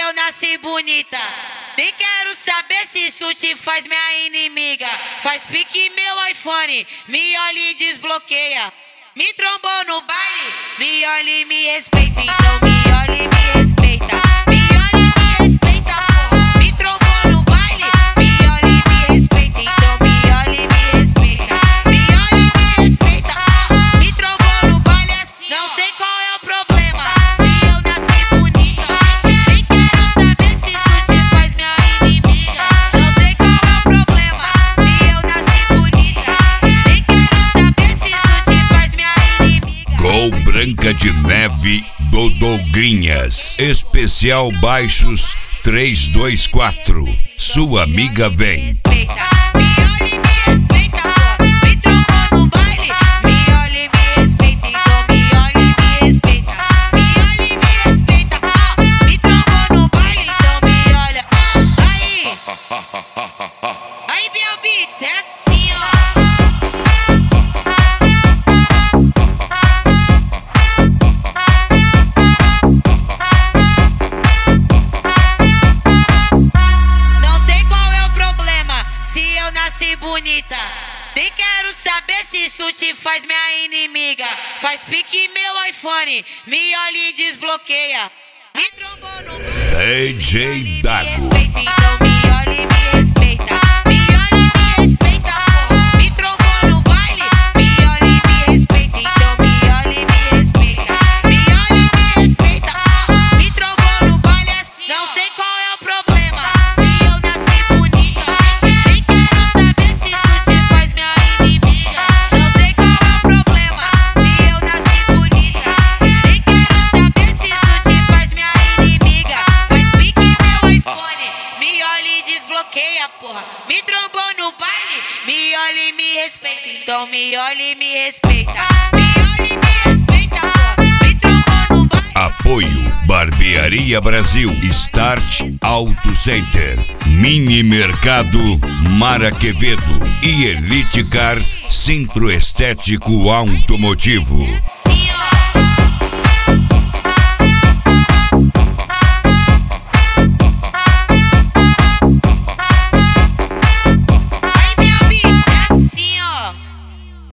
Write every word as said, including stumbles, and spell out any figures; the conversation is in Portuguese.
eu nasci bonita. Nem quero saber se isso te faz minha inimiga. Faz pique meu iPhone, me olha e desbloqueia. Me trombou no baile, me olha e me respeita. Então me olha e me respeita. Me olha e me respeita, porra. Me trombou no baile, me olha e me respeita. Então me olha e me respeita. Me olha e me respeita. Me trombou no baile assim. Não sei qual é o problema, se eu nasci bonita. Nem quero saber se isso te faz minha inimiga. Não sei qual é o problema, se eu nasci bonita. Nem quero saber se isso te faz minha inimiga. Gol Branca de Neve do Douglinhas. Especial Baixos três dois quatro. Sua amiga vem. Respeita, me olha e me respeita, pô. Me trombou no baile, me olha e me respeita. Então me olha e me respeita. Me olha e me respeita, ó. Me trombou no baile, então me olha. Aí, aí, Biel Beats, é assim, ó. Bonita, nem quero saber se isso te faz minha inimiga. Faz pique meu iPhone, me olha e desbloqueia. Me trombou no D J Dago. Então me olha e me respeita. Me olha e me respeita, porra. Me trombou no baile, me olha e me respeita. Então me olha e me respeita. Me olha e me respeita, ó. Me trombou no baile assim. Não sei qual é o problema, se eu nasci bonita. Nem quero saber se isso te faz minha inimiga. Não sei qual é o problema, se eu nasci bonita. Nem quero saber se isso te faz minha inimiga. Faz pique meu iPhone, me olha e desbloqueia, porra. Me trombou no baile, me olha e me respeita. Então me olha e me respeita. Me olha e me respeita, porra. Me trombou no baile. Apoio Barbearia Brasil, Start Auto Center, Mini Mercado Mara Quevedo e Elite Car Centro Estético Automotivo.